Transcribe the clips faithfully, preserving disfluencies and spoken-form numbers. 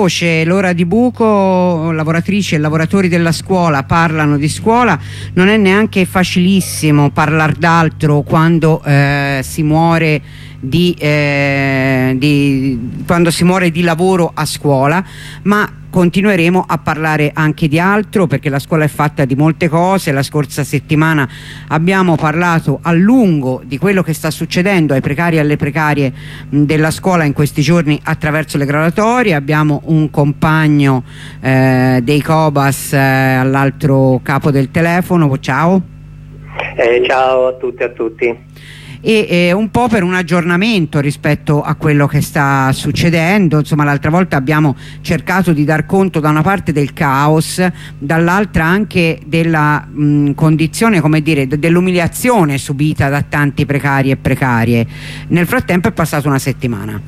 C'è l'ora di buco, lavoratrici e lavoratori della scuola parlano di scuola. Non è neanche facilissimo parlare d'altro quando eh, si muore di, eh, di quando si muore di lavoro a scuola, ma continueremo a parlare anche di altro, perché la scuola è fatta di molte cose. La scorsa settimana abbiamo parlato a lungo di quello che sta succedendo ai precari e alle precarie della scuola in questi giorni attraverso le graduatorie. Abbiamo un compagno eh, dei Cobas eh, all'altro capo del telefono. Ciao. Eh, ciao a tutti e a tutti. E eh, un po' per un aggiornamento rispetto a quello che sta succedendo. Insomma, l'altra volta abbiamo cercato di dar conto da una parte del caos, dall'altra anche della mh, condizione, come dire, dell'umiliazione subita da tanti precari e precarie. Nel frattempo è passata una settimana.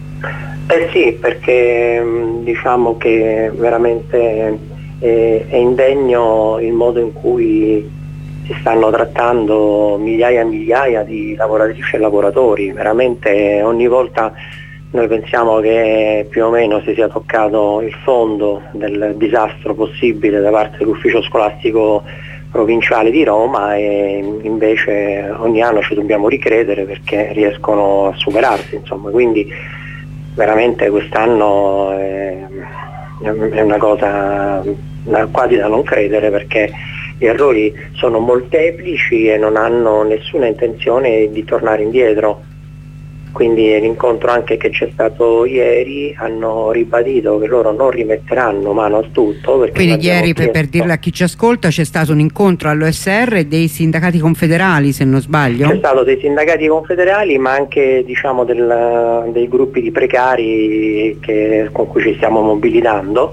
Eh sì, perché diciamo che veramente è, è indegno il modo in cui si stanno trattando migliaia e migliaia di lavoratrici e lavoratori. Veramente ogni volta noi pensiamo che più o meno si sia toccato il fondo del disastro possibile da parte dell'ufficio scolastico provinciale di Roma, e invece ogni anno ci dobbiamo ricredere perché riescono a superarsi, insomma. Quindi veramente quest'anno è, è una cosa quasi da non credere, perché gli errori sono molteplici e non hanno nessuna intenzione di tornare indietro. Quindi l'incontro anche che c'è stato ieri hanno ribadito che loro non rimetteranno mano a tutto. Quindi ieri, per, per dirle a chi ci ascolta, c'è stato un incontro all'O S R dei sindacati confederali, se non sbaglio? C'è stato dei sindacati confederali, ma anche, diciamo, del, dei gruppi di precari che, con cui ci stiamo mobilitando,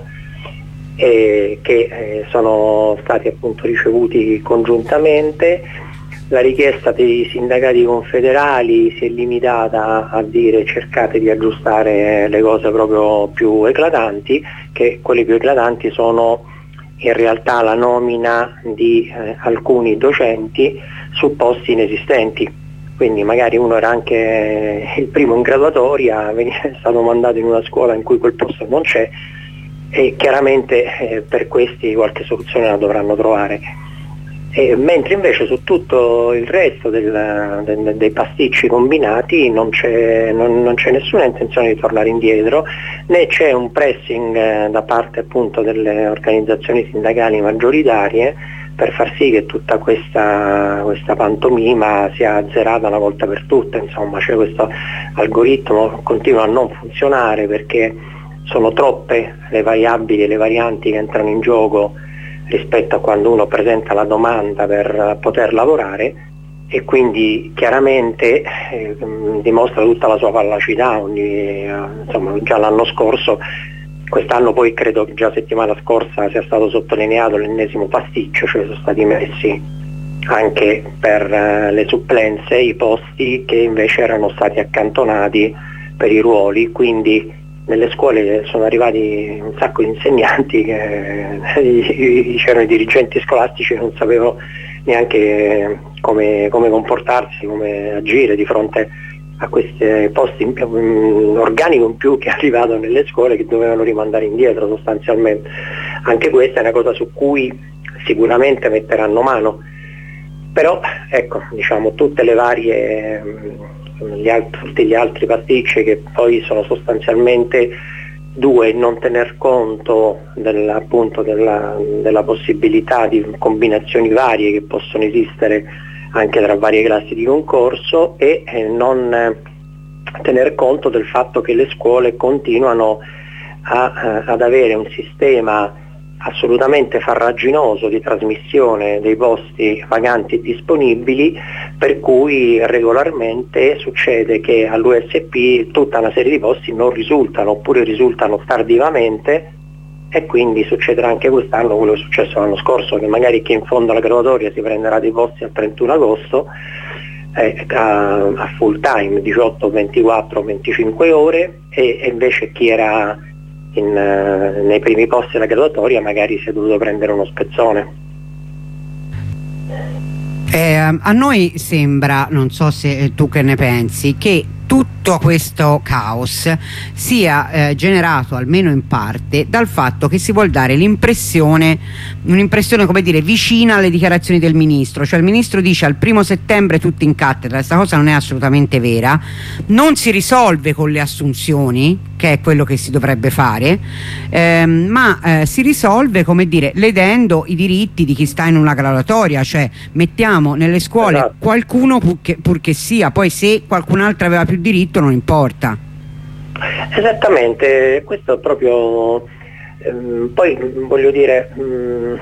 e che eh, sono stati appunto ricevuti congiuntamente. La richiesta dei sindacati confederali si è limitata a dire: cercate di aggiustare le cose proprio più eclatanti, che quelle più eclatanti sono in realtà la nomina di eh, alcuni docenti su posti inesistenti. Quindi magari uno era anche il primo in graduatoria, è stato mandato in una scuola in cui quel posto non c'è, e chiaramente eh, per questi qualche soluzione la dovranno trovare. E, mentre invece su tutto il resto del, del, dei pasticci combinati non c'è non, non c'è nessuna intenzione di tornare indietro, né c'è un pressing eh, da parte appunto delle organizzazioni sindacali maggioritarie per far sì che tutta questa, questa pantomima sia azzerata una volta per tutte. Insomma, cioè, questo algoritmo continua a non funzionare perché sono troppe le variabili e le varianti che entrano in gioco rispetto a quando uno presenta la domanda per poter lavorare, e quindi chiaramente eh, dimostra tutta la sua fallacità. Ogni, eh, insomma, già l'anno scorso, quest'anno poi credo che già settimana scorsa sia stato sottolineato l'ennesimo pasticcio, cioè sono stati messi anche per eh, le supplenze i posti che invece erano stati accantonati per i ruoli. Quindi nelle scuole sono arrivati un sacco di insegnanti che c'erano i dirigenti scolastici che non sapevano neanche come, come comportarsi, come agire di fronte a questi posti in più, un organico in più che è arrivato nelle scuole, che dovevano rimandare indietro sostanzialmente. Anche questa è una cosa su cui sicuramente metteranno mano, però ecco, diciamo, tutte le varie Gli altri, tutti gli altri pasticci, che poi sono sostanzialmente due: non tener conto del, appunto della, della possibilità di combinazioni varie che possono esistere anche tra varie classi di concorso, e eh, non eh, tener conto del fatto che le scuole continuano a, a, ad avere un sistema assolutamente farraginoso di trasmissione dei posti vaganti disponibili, per cui regolarmente succede che all'U S P tutta una serie di posti non risultano, oppure risultano tardivamente, e quindi succederà anche quest'anno quello che è successo l'anno scorso, che magari chi in fondo alla graduatoria si prenderà dei posti al trentuno agosto eh, a, a full time, diciotto, ventiquattro, venticinque ore, e, e invece chi era In, uh, nei primi posti della graduatoria magari si è dovuto prendere uno spezzone. Eh, a noi sembra, non so se tu che ne pensi, che tutto questo caos sia eh, generato almeno in parte dal fatto che si vuol dare l'impressione, un'impressione come dire vicina alle dichiarazioni del ministro, cioè il ministro dice al primo settembre tutti in cattedra. Questa cosa non è assolutamente vera, non si risolve con le assunzioni, che è quello che si dovrebbe fare, ehm, ma eh, si risolve, come dire, ledendo i diritti di chi sta in una graduatoria, cioè mettiamo nelle scuole esatto. qualcuno purché, purché sia, poi se qualcun altro aveva più diritto non importa. Esattamente, questo è proprio, ehm, poi voglio dire, mh,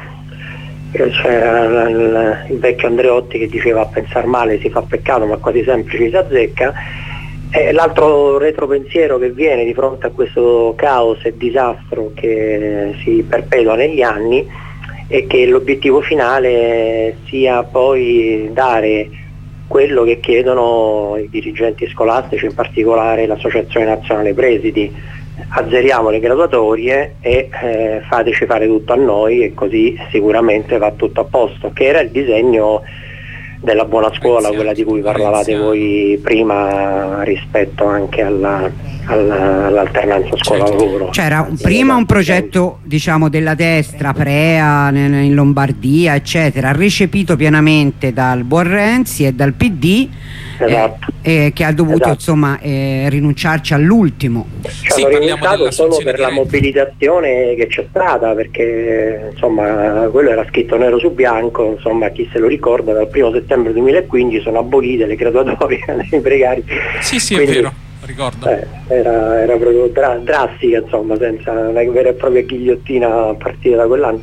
c'era il, il vecchio Andreotti che diceva a pensare male si fa peccato ma quasi sempre ci si azzecca. Eh, l'altro retropensiero che viene di fronte a questo caos e disastro che si perpetua negli anni è che l'obiettivo finale sia poi dare quello che chiedono i dirigenti scolastici, in particolare l'Associazione Nazionale Presidi: azzeriamo le graduatorie e eh, fateci fare tutto a noi e così sicuramente va tutto a posto, che era il disegno della buona scuola, quella di cui parlavate voi prima rispetto anche alla, alla, all'alternanza scuola-lavoro. C'era un, prima un progetto, diciamo, della destra, Prea in Lombardia eccetera, recepito pienamente dal buon Renzi e dal P D, esatto. eh, eh, che ha dovuto esatto. insomma eh, rinunciarci all'ultimo. Ci hanno sì, rinunciato solo per la mobilitazione che c'è stata, perché insomma quello era scritto nero su bianco, insomma chi se lo ricorda, dal primo settembre duemilaquindici sono abolite le graduatorie dei precari. Sì, sì, quindi, è vero, ricordo. Eh, era, era proprio dra drastica, insomma, senza una vera e propria ghigliottina a partire da quell'anno.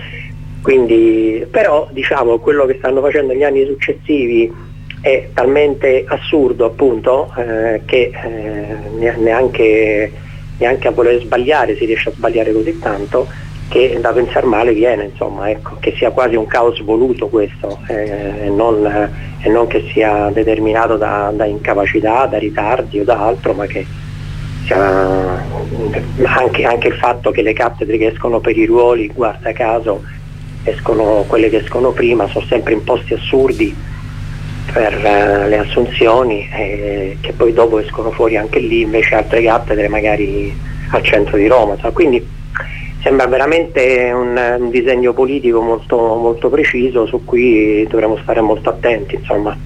Quindi, però diciamo quello che stanno facendo negli anni successivi è talmente assurdo, appunto, eh, che eh, neanche, neanche a voler sbagliare si riesce a sbagliare così tanto che da pensare male viene, insomma, ecco, che sia quasi un caos voluto questo, eh, e, non, eh, e non che sia determinato da, da incapacità, da ritardi o da altro, ma che sia anche, anche il fatto che le cattedre che escono per i ruoli, guarda caso, escono quelle che escono prima, sono sempre in posti assurdi per uh, le assunzioni, eh, che poi dopo escono fuori anche lì invece altre cattedre magari al centro di Roma, so. Quindi sembra veramente un, un disegno politico molto, molto preciso su cui dovremo stare molto attenti, insomma.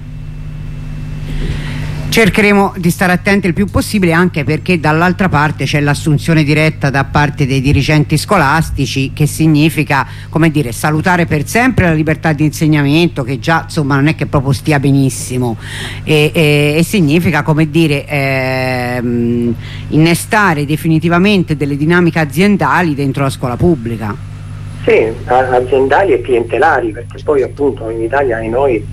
Cercheremo di stare attenti il più possibile, anche perché dall'altra parte c'è l'assunzione diretta da parte dei dirigenti scolastici, che significa, come dire, salutare per sempre la libertà di insegnamento, che già insomma non è che proprio stia benissimo, e, e, e significa, come dire, ehm, innestare definitivamente delle dinamiche aziendali dentro la scuola pubblica. Sì, aziendali e clientelari, perché poi appunto in Italia e noi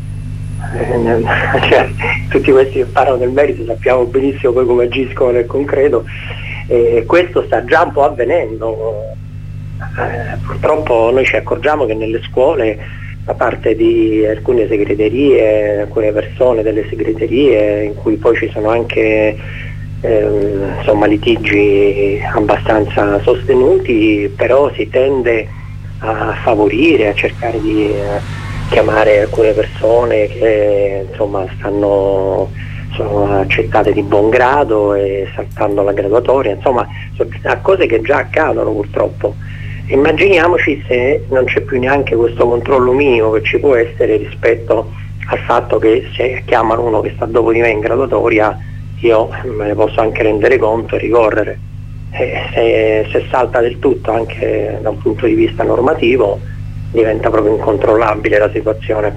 cioè, tutti questi che parlano del merito sappiamo benissimo poi come agiscono nel concreto, e questo sta già un po' avvenendo. Eh, purtroppo noi ci accorgiamo che nelle scuole, da parte di alcune segreterie, alcune persone delle segreterie, in cui poi ci sono anche eh, insomma litigi abbastanza sostenuti, però si tende a favorire, a cercare di eh, chiamare alcune persone che insomma stanno, sono accettate di buon grado e saltando la graduatoria, insomma sono cose che già accadono purtroppo. Immaginiamoci se non c'è più neanche questo controllo minimo che ci può essere rispetto al fatto che se chiamano uno che sta dopo di me in graduatoria io me ne posso anche rendere conto e ricorrere. E se, se salta del tutto anche da un punto di vista normativo diventa proprio incontrollabile la situazione.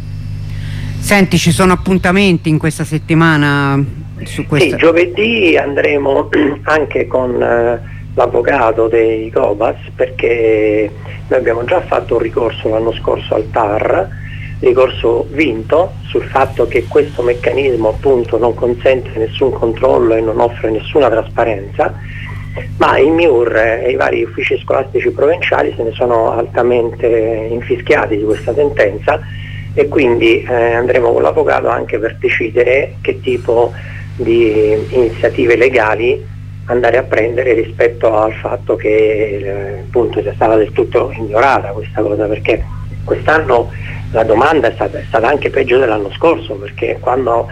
Senti, ci sono appuntamenti in questa settimana su questo? Sì, giovedì andremo anche con eh, l'avvocato dei Cobas, perché noi abbiamo già fatto un ricorso l'anno scorso al T A R, ricorso vinto sul fatto che questo meccanismo appunto non consente nessun controllo e non offre nessuna trasparenza, ma il M I U R e i vari uffici scolastici provinciali se ne sono altamente infischiati di questa sentenza, e quindi eh, andremo con l'avvocato anche per decidere che tipo di iniziative legali andare a prendere rispetto al fatto che eh, appunto sia stata del tutto ignorata questa cosa, perché quest'anno la domanda è stata, è stata anche peggio dell'anno scorso, perché quando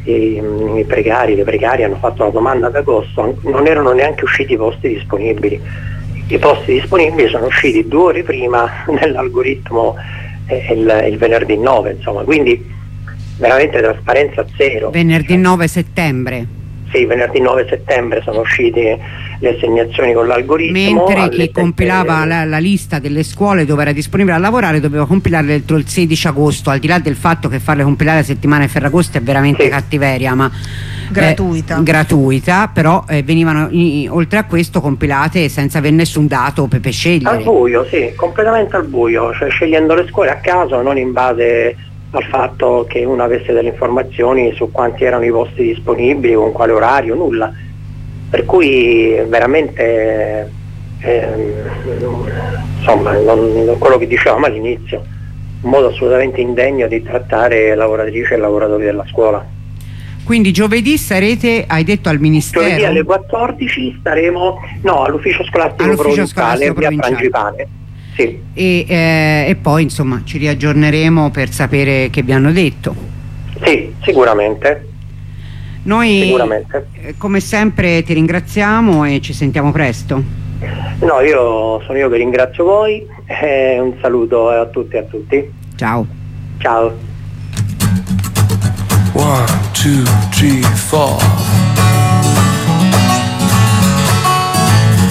i, i precari, le precarie hanno fatto la domanda ad agosto, non erano neanche usciti i posti disponibili. I posti disponibili sono usciti due ore prima nell'algoritmo eh, il, il venerdì nove, insomma, quindi veramente trasparenza zero. Venerdì nove settembre. Sì, venerdì nove settembre sono uscite le assegnazioni con l'algoritmo. Mentre chi compilava la, la lista delle scuole dove era disponibile a lavorare doveva compilarle entro il sedici agosto, al di là del fatto che farle compilare a settimana di Ferragosto è veramente sì. cattiveria, ma gratuita, eh, gratuita però eh, venivano i, oltre a questo compilate senza avere nessun dato per, per scegliere. Al buio, sì, completamente al buio, cioè scegliendo le scuole a caso, non in base al fatto che uno avesse delle informazioni su quanti erano i posti disponibili, con quale orario, nulla. Per cui veramente eh, insomma non, quello che dicevamo all'inizio, un modo assolutamente indegno di trattare lavoratrici e lavoratori della scuola. Quindi giovedì sarete, hai detto, al Ministero? Giovedì alle quattordici staremo no, all'ufficio scolastico all'ufficio provinciale, via Frangipane. Sì. E, eh, e poi insomma ci riaggiorneremo per sapere che vi hanno detto. Sì, sicuramente. Noi sicuramente. Eh, come sempre ti ringraziamo e ci sentiamo presto. No, io sono io che ringrazio voi e un saluto a tutti e a tutti. Ciao. Ciao. One, two, three, four.